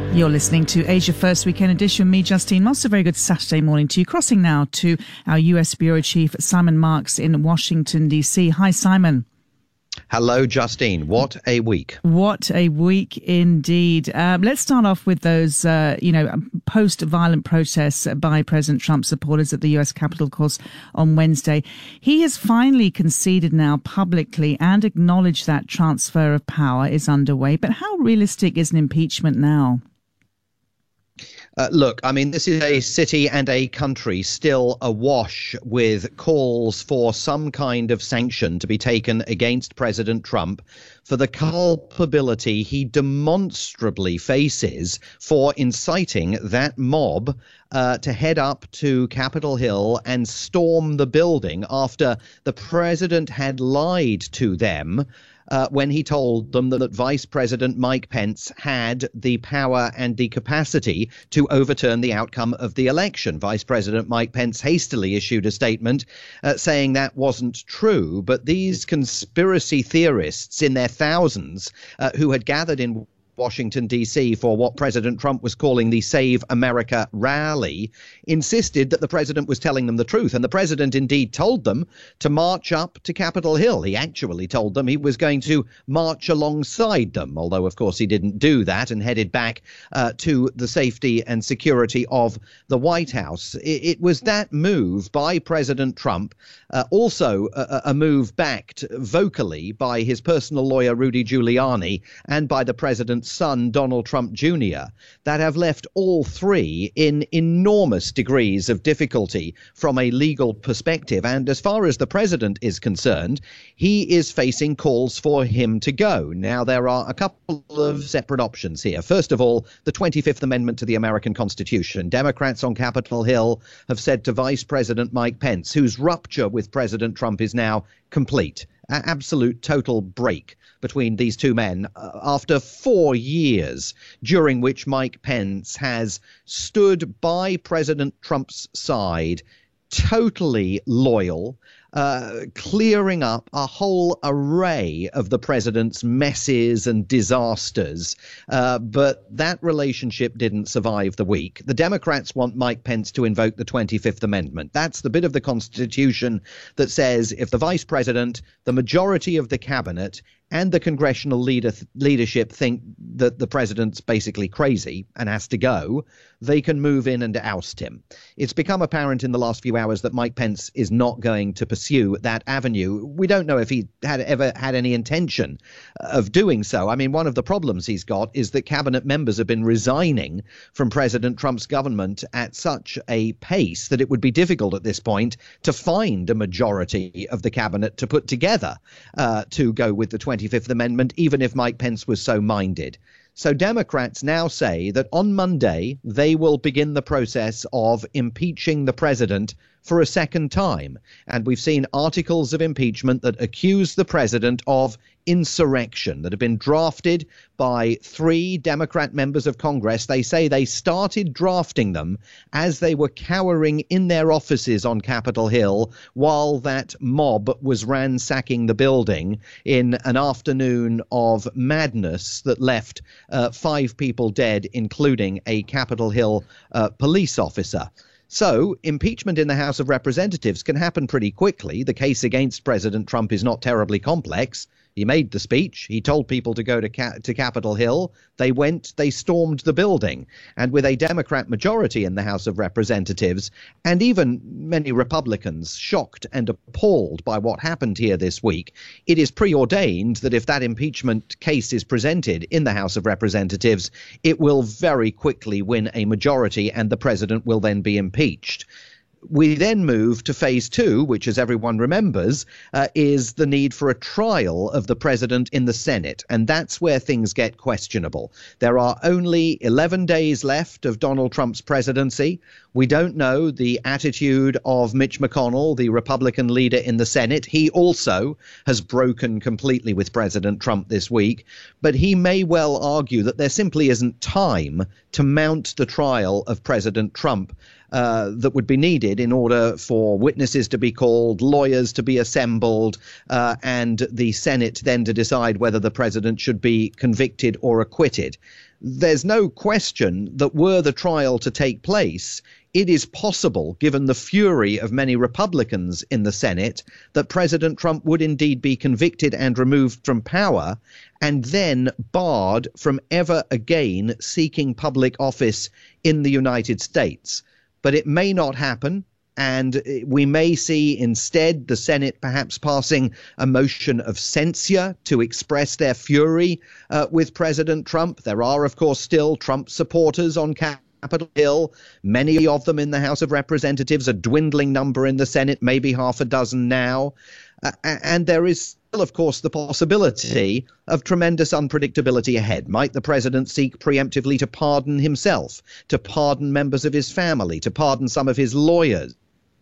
You're listening to Asia First Weekend Edition. Me, Justine Moss. A very good Saturday morning to you. Crossing now to our US Bureau Chief, Simon Marks in Washington, D.C. Hi, Simon. Hello, Justine. What a week. What a week indeed. Let's start off with those, post-violent protests by President Trump supporters at the U.S. Capitol, of course, on Wednesday. He has finally conceded now publicly and acknowledged that transfer of power is underway. But how realistic is an impeachment now? Look, I mean, this is a city and a country still awash with calls for some kind of sanction to be taken against President Trump for the culpability he demonstrably faces for inciting that mob to head up to Capitol Hill and storm the building after the president had lied to them when he told them that Vice President Mike Pence had the power and the capacity to overturn the outcome of the election. Vice President Mike Pence hastily issued a statement saying that wasn't true. But these conspiracy theorists in their thousands who had gathered in Washington, D.C. for what President Trump was calling the Save America rally, insisted that the president was telling them the truth. And the president indeed told them to march up to Capitol Hill. He actually told them he was going to march alongside them, although, of course, he didn't do that and headed back to the safety and security of the White House. It was that move by President Trump, also a move backed vocally by his personal lawyer, Rudy Giuliani, and by the president's son, Donald Trump Jr., that have left all three in enormous degrees of difficulty from a legal perspective. And as far as the president is concerned, he is facing calls for him to go. Now, there are a couple of separate options here. First of all, the 25th Amendment to the American Constitution. Democrats on Capitol Hill have said to Vice President Mike Pence, whose rupture with President Trump is now complete, absolute total break between these two men after 4 years during which Mike Pence has stood by President Trump's side, totally loyal, clearing up a whole array of the president's messes and disasters. But that relationship didn't survive the week. The Democrats want Mike Pence to invoke the 25th Amendment. That's the bit of the Constitution that says if the vice president, the majority of the cabinet, and the congressional leadership think that the president's basically crazy and has to go, they can move in and oust him. It's become apparent in the last few hours that Mike Pence is not going to pursue that avenue. We don't know if he had ever had any intention of doing so. I mean, one of the problems he's got is that cabinet members have been resigning from President Trump's government at such a pace that it would be difficult at this point to find a majority of the cabinet to put together to go with the 25th Amendment, even if Mike Pence was so minded. So Democrats now say that on Monday, they will begin the process of impeaching the president for a second time. And we've seen articles of impeachment that accuse the president of insurrection that have been drafted by 3 Democrat members of Congress. They say they started drafting them as they were cowering in their offices on Capitol Hill while that mob was ransacking the building in an afternoon of madness that left 5 people dead, including a Capitol Hill police officer. So impeachment in the House of Representatives can happen pretty quickly. The case against President Trump is not terribly complex. He made the speech. He told people to go to Capitol Hill. They went. They stormed the building. And with a Democrat majority in the House of Representatives, and even many Republicans shocked and appalled by what happened here this week, it is preordained that if that impeachment case is presented in the House of Representatives, it will very quickly win a majority and the president will then be impeached. We then move to phase 2, which, as everyone remembers, is the need for a trial of the president in the Senate. And that's where things get questionable. There are only 11 days left of Donald Trump's presidency. We don't know the attitude of Mitch McConnell, the Republican leader in the Senate. He also has broken completely with President Trump this week. But he may well argue that there simply isn't time to mount the trial of President Trump that would be needed in order for witnesses to be called, lawyers to be assembled, and the Senate then to decide whether the president should be convicted or acquitted. there's no question that were the trial to take place, it is possible, given the fury of many Republicans in the Senate, that President Trump would indeed be convicted and removed from power and then barred from ever again seeking public office in the United States. But it may not happen. And we may see instead the Senate perhaps passing a motion of censure to express their fury with President Trump. There are, of course, still Trump supporters on Capitol Hill, many of them in the House of Representatives, a dwindling number in the Senate, maybe half a dozen now. And there is still, of course, the possibility of tremendous unpredictability ahead. Might the president seek preemptively to pardon himself, to pardon members of his family, to pardon some of his lawyers?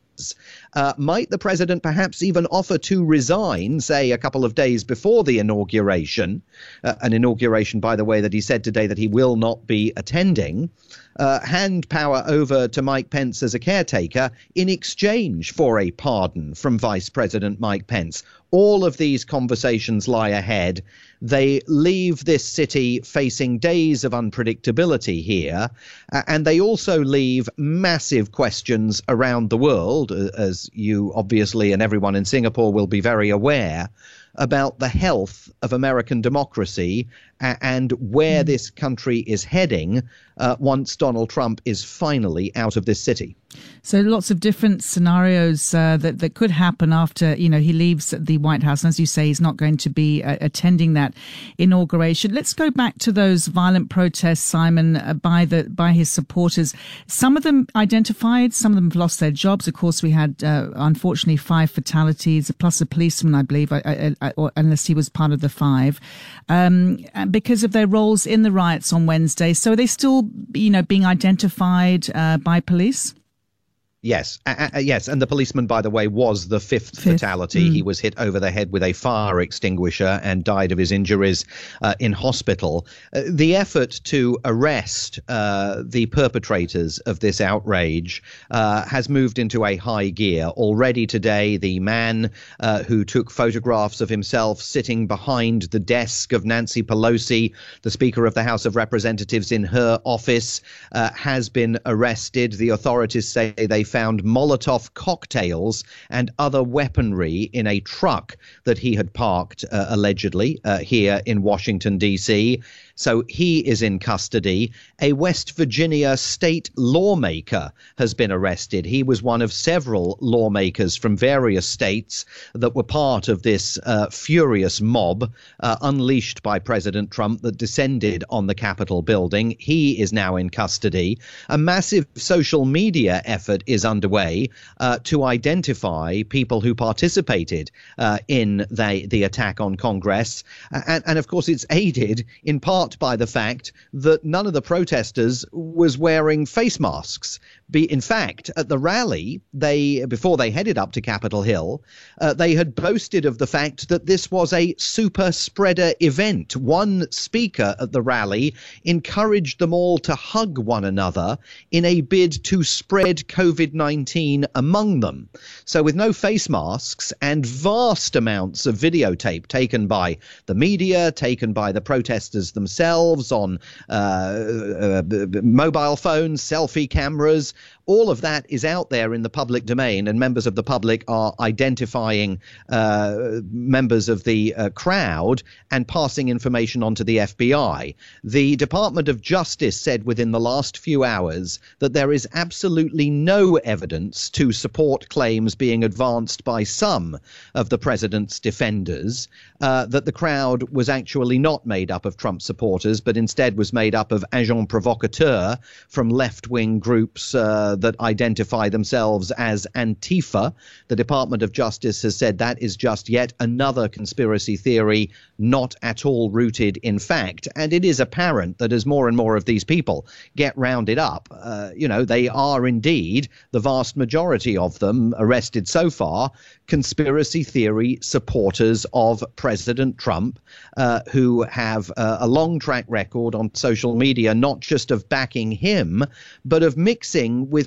Might the president perhaps even offer to resign, say, a couple of days before the inauguration, an inauguration, by the way, that he said today that he will not be attending, hand power over to Mike Pence as a caretaker in exchange for a pardon from Vice President Mike Pence? All of these conversations lie ahead. They leave this city facing days of unpredictability here, and they also leave massive questions around the world, as you obviously and everyone in Singapore will be very aware, about the health of American democracy and where this country is heading once Donald Trump is finally out of this city. So lots of different scenarios that could happen after, he leaves the White House. And as you say, he's not going to be attending that inauguration. Let's go back to those violent protests, Simon, by his supporters. Some of them identified, some of them have lost their jobs. Of course, we had, unfortunately, 5 fatalities, plus a policeman, I believe, or unless he was part of the 5, because of their roles in the riots on Wednesday. So are they still, being identified by police? Yes, yes. And the policeman, by the way, was the fifth fatality. He was hit over the head with a fire extinguisher and died of his injuries in hospital. The effort to arrest the perpetrators of this outrage has moved into a high gear. Already today, the man who took photographs of himself sitting behind the desk of Nancy Pelosi, the Speaker of the House of Representatives, in her office, has been arrested. The authorities say they found Molotov cocktails and other weaponry in a truck that he had parked allegedly here in Washington, D.C. So he is in custody. A West Virginia state lawmaker has been arrested. He was one of several lawmakers from various states that were part of this furious mob unleashed by President Trump that descended on the Capitol building. He is now in custody. A massive social media effort is underway to identify people who participated in the attack on Congress. And of course, it's aided in part by the fact that none of the protesters was wearing face masks. In fact, at the rally, before they headed up to Capitol Hill, they had boasted of the fact that this was a super spreader event. One speaker at the rally encouraged them all to hug one another in a bid to spread COVID-19 among them. So with no face masks and vast amounts of videotape taken by the media, taken by the protesters themselves on mobile phones, selfie cameras, all of that is out there in the public domain, and members of the public are identifying members of the crowd and passing information on to the FBI. The Department of Justice said within the last few hours that there is absolutely no evidence to support claims being advanced by some of the president's defenders that the crowd was actually not made up of Trump supporters, but instead was made up of agents provocateurs from left-wing groups that identify themselves as Antifa. The Department of Justice has said that is just yet another conspiracy theory, not at all rooted in fact. And it is apparent that as more and more of these people get rounded up, they are indeed, the vast majority of them arrested so far, conspiracy theory supporters of President Trump, who have a long track record on social media, not just of backing him, but of mixing with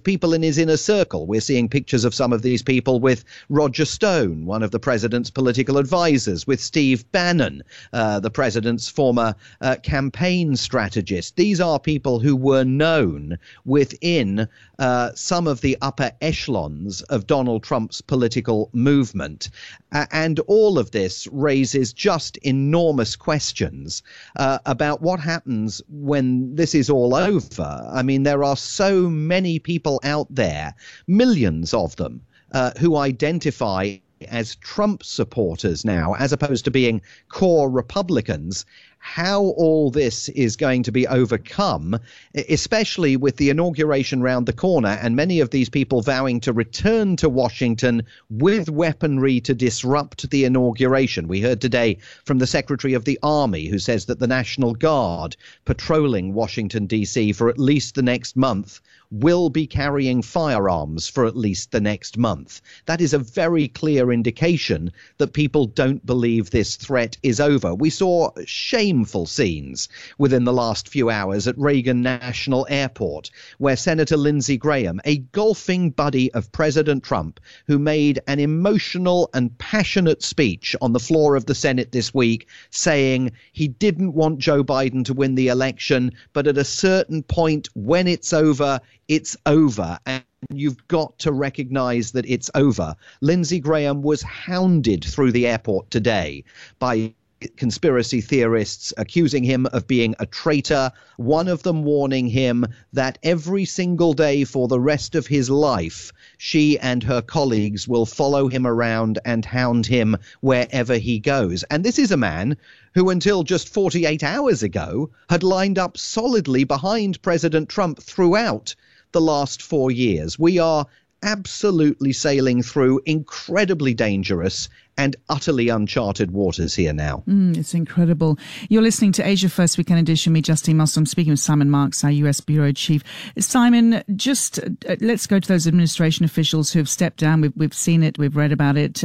with people in his inner circle. We're seeing pictures of some of these people with Roger Stone, one of the president's political advisors, with Steve Bannon, the president's former campaign strategist. These are people who were known within some of the upper echelons of Donald Trump's political movement. And all of this raises just enormous questions about what happens when this is all over. I mean, there are so many people out there, millions of them, who identify as Trump supporters now, as opposed to being core Republicans. How all this is going to be overcome, especially with the inauguration round the corner and many of these people vowing to return to Washington with weaponry to disrupt the inauguration. We heard today from the Secretary of the Army, who says that the National Guard patrolling Washington, D.C. for at least the next month will be carrying firearms for at least the next month. That is a very clear indication that people don't believe this threat is over. We saw shameful scenes within the last few hours at Reagan National Airport, where Senator Lindsey Graham, a golfing buddy of President Trump, who made an emotional and passionate speech on the floor of the Senate this week, saying he didn't want Joe Biden to win the election, but at a certain point when it's over, it's over. And you've got to recognize that it's over. Lindsey Graham was hounded through the airport today by conspiracy theorists accusing him of being a traitor, one of them warning him that every single day for the rest of his life, she and her colleagues will follow him around and hound him wherever he goes. And this is a man who until just 48 hours ago had lined up solidly behind President Trump throughout the last 4 years. We are absolutely sailing through incredibly dangerous and utterly uncharted waters here now. It's incredible. You're listening to Asia First Weekend Edition. Me, Justine Muslim, speaking with Simon Marks, our US Bureau Chief. Simon, just let's go to those administration officials who have stepped down. We've seen it. We've read about it.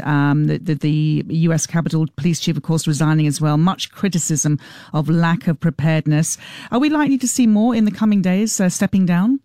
The US Capitol Police Chief, of course, resigning as well. Much criticism of lack of preparedness. Are we likely to see more in the coming days stepping down?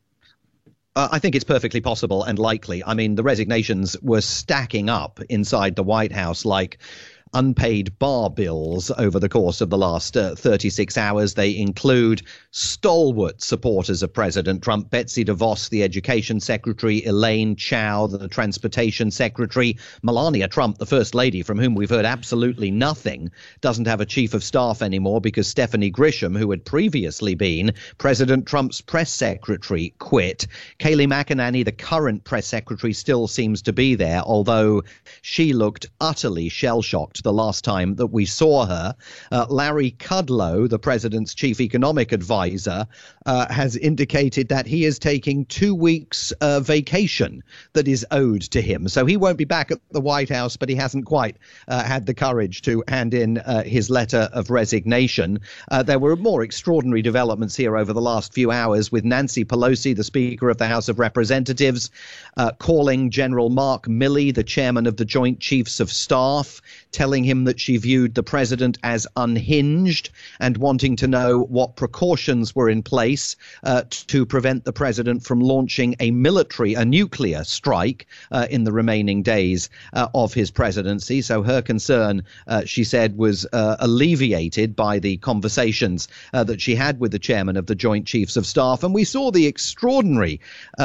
I think it's perfectly possible and likely. I mean, the resignations were stacking up inside the White House like unpaid bar bills over the course of the last 36 hours. They include stalwart supporters of President Trump: Betsy DeVos, the education secretary; Elaine Chao, the transportation secretary; Melania Trump, the first lady, from whom we've heard absolutely nothing, doesn't have a chief of staff anymore because Stephanie Grisham, who had previously been President Trump's press secretary, quit. Kayleigh McEnany, the current press secretary, still seems to be there, although she looked utterly shell-shocked the last time that we saw her. Larry Kudlow, the president's chief economic advisor, has indicated that he is taking 2 weeks vacation that is owed to him. So he won't be back at the White House, but he hasn't quite had the courage to hand in his letter of resignation. There were more extraordinary developments here over the last few hours, with Nancy Pelosi, the Speaker of the House of Representatives, calling General Mark Milley, the chairman of the Joint Chiefs of Staff, telling him that she viewed the president as unhinged and wanting to know what precautions were in place to prevent the president from launching a nuclear strike in the remaining days of his presidency. So her concern, she said, was alleviated by the conversations that she had with the chairman of the Joint Chiefs of Staff. And we saw the extraordinary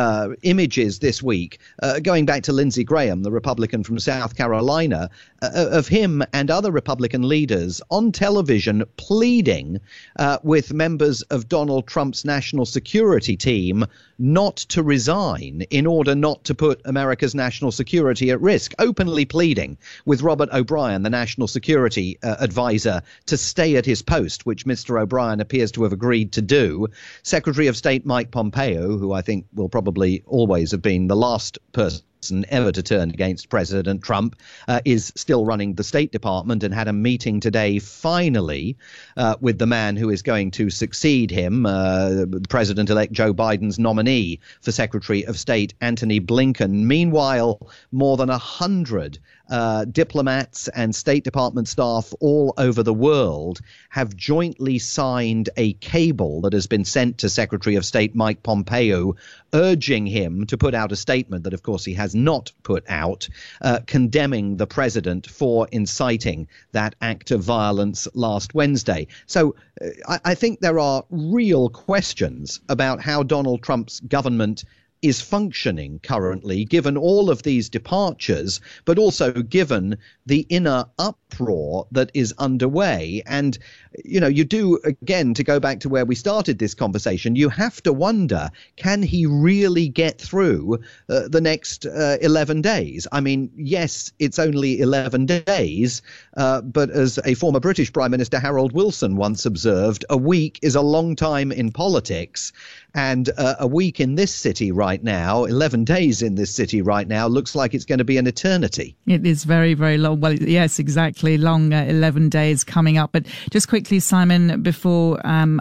images this week, going back to Lindsey Graham, the Republican from South Carolina, of him and other Republican leaders on television pleading with members of Donald Trump's national security team not to resign in order not to put America's national security at risk, openly pleading with Robert O'Brien, the national security advisor, to stay at his post, which Mr. O'Brien appears to have agreed to do. Secretary of State Mike Pompeo, who I think will probably always have been the last person ever to turn against President Trump, is still running the State Department and had a meeting today, finally, with the man who is going to succeed him, President-elect Joe Biden's nominee for Secretary of State, Antony Blinken. Meanwhile, more than 100 diplomats and State Department staff all over the world have jointly signed a cable that has been sent to Secretary of State Mike Pompeo, urging him to put out a statement that, of course, he has not put out, condemning the president for inciting that act of violence last Wednesday. So I think there are real questions about how Donald Trump's government is functioning currently, given all of these departures, but also given the inner uproar that is underway. And, you know, you do, again, to go back to where we started this conversation, you have to wonder, can he really get through the next 11 days? I mean, yes, it's only 11 days, but as a former British Prime Minister, Harold Wilson, once observed, a week is a long time in politics. And a week in this city right now, 11 days in this city right now, looks like it's going to be an eternity. It is very, very long. Well, yes, exactly. Long 11 days coming up. But just quickly, Simon, before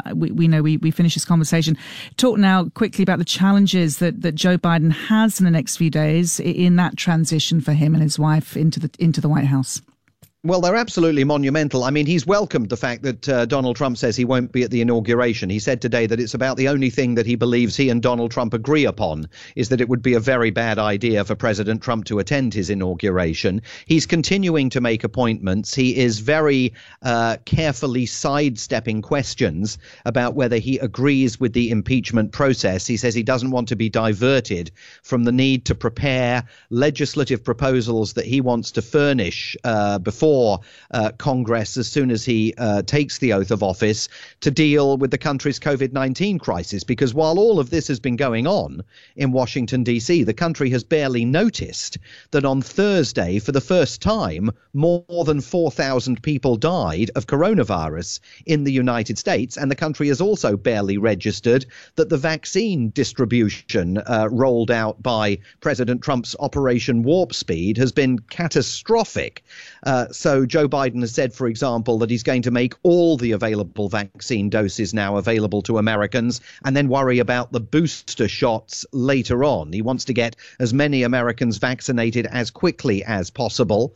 we finish this conversation, talk now quickly about the challenges that Joe Biden has in the next few days in that transition for him and his wife into the White House. Well, they're absolutely monumental. I mean, he's welcomed the fact that Donald Trump says he won't be at the inauguration. He said today that it's about the only thing that he believes he and Donald Trump agree upon is that it would be a very bad idea for President Trump to attend his inauguration. He's continuing to make appointments. He is very carefully sidestepping questions about whether he agrees with the impeachment process. He says he doesn't want to be diverted from the need to prepare legislative proposals that he wants to furnish before Congress as soon as he takes the oath of office to deal with the country's COVID-19 crisis. Because while all of this has been going on in Washington, D.C., the country has barely noticed that on Thursday, for the first time, more than 4,000 people died of coronavirus in the United States. And the country has also barely registered that the vaccine distribution rolled out by President Trump's Operation Warp Speed has been catastrophic. So Joe Biden has said, for example, that he's going to make all the available vaccine doses now available to Americans and then worry about the booster shots later on. He wants to get as many Americans vaccinated as quickly as possible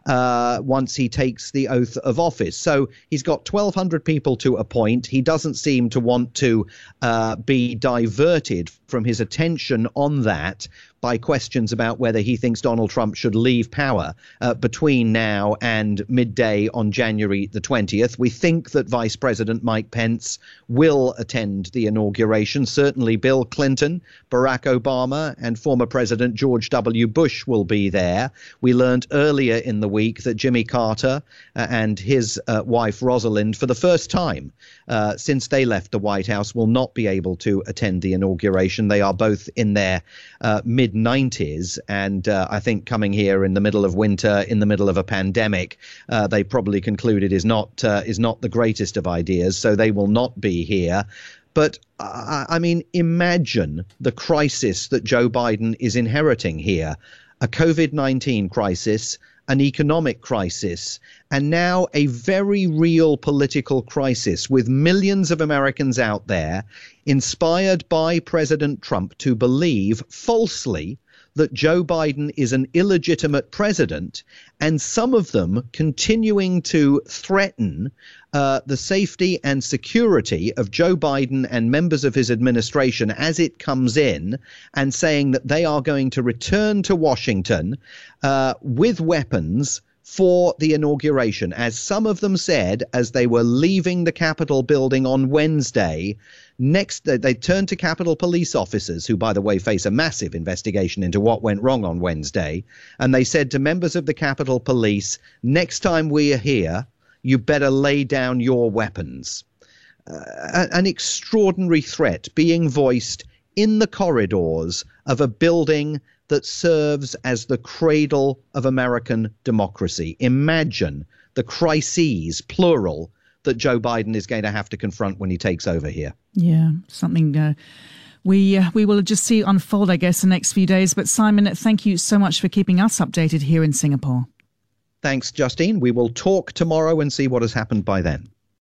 once he takes the oath of office. So he's got 1,200 people to appoint. He doesn't seem to want to be diverted from his attention on that by questions about whether he thinks Donald Trump should leave power between now and midday on January the 20th. We think that Vice President Mike Pence will attend the inauguration. Certainly Bill Clinton, Barack Obama, and former President George W. Bush will be there. We learned earlier in the week that Jimmy Carter and his wife Rosalind, for the first time since they left the White House, will not be able to attend the inauguration. They are both in their mid-90s, and I think coming here in the middle of winter, in the middle of a pandemic, they probably concluded is not the greatest of ideas, so they will not be here. But I mean, imagine the crisis that Joe Biden is inheriting here. A COVID-19 crisis, an economic crisis, and now a very real political crisis with millions of Americans out there inspired by President Trump to believe falsely that Joe Biden is an illegitimate president, and some of them continuing to threaten the safety and security of Joe Biden and members of his administration as it comes in, and saying that they are going to return to Washington with weapons for the inauguration. As some of them said as they were leaving the Capitol building on Wednesday, they turned to Capitol police officers, who, by the way, face a massive investigation into what went wrong on Wednesday. And they said to members of the Capitol Police, next time we are here, you better lay down your weapons. An extraordinary threat being voiced in the corridors of a building that serves as the cradle of American democracy. Imagine the crises, plural, that Joe Biden is going to have to confront when he takes over here. Yeah, something we will just see unfold, I guess, the next few days. But Simon, thank you so much for keeping us updated here in Singapore. Thanks, Justine. We will talk tomorrow and see what has happened by then.